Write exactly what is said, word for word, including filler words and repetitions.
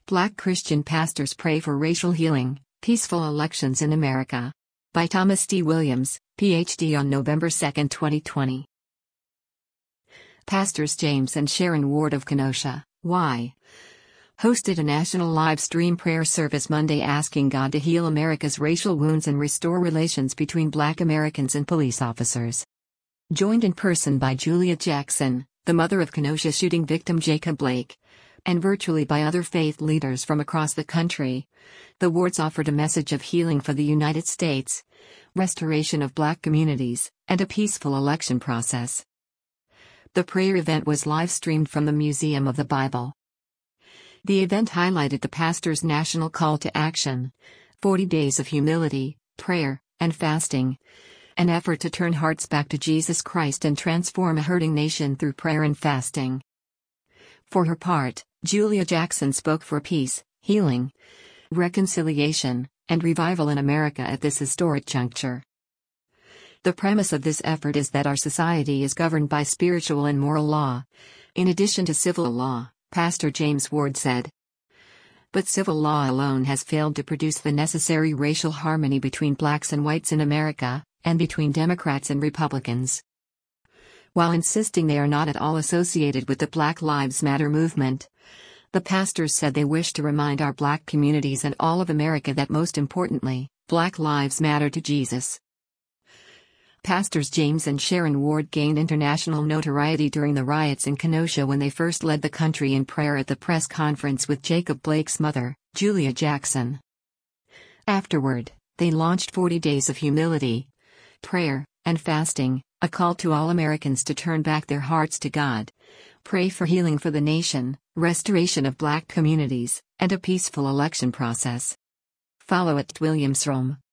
Black Christian Pastors Pray for Racial Healing, Peaceful Elections in America. By Thomas D. Williams, P H D on November second, twenty twenty. Pastors James and Sharon Ward of Kenosha, Y. hosted a national live stream prayer service Monday asking God to heal America's racial wounds and restore relations between Black Americans and police officers. Joined in person by Julia Jackson, the mother of Kenosha shooting victim Jacob Blake, and virtually by other faith leaders from across the country, the Wards offered a message of healing for the United States, restoration of Black communities, and a peaceful election process. The prayer event was live-streamed from the Museum of the Bible. The event highlighted the pastor's national call to action, forty days of humility, prayer, and fasting, an effort to turn hearts back to Jesus Christ and transform a hurting nation through prayer and fasting. For her part, Julia Jackson spoke for peace, healing, reconciliation, and revival in America at this historic juncture. The premise of this effort is that our society is governed by spiritual and moral law, in addition to civil law, Pastor James Ward said. But civil law alone has failed to produce the necessary racial harmony between blacks and whites in America, and between Democrats and Republicans. While insisting they are not at all associated with the Black Lives Matter movement, the pastors said they wish to remind our Black communities and all of America that most importantly, Black lives matter to Jesus. Pastors James and Sharon Ward gained international notoriety during the riots in Kenosha when they first led the country in prayer at the press conference with Jacob Blake's mother, Julia Jackson. Afterward, they launched forty days of humility, prayer, and fasting, a call to all Americans to turn back their hearts to God, pray for healing for the nation, restoration of Black communities, and a peaceful election process. Follow at Williams Rome.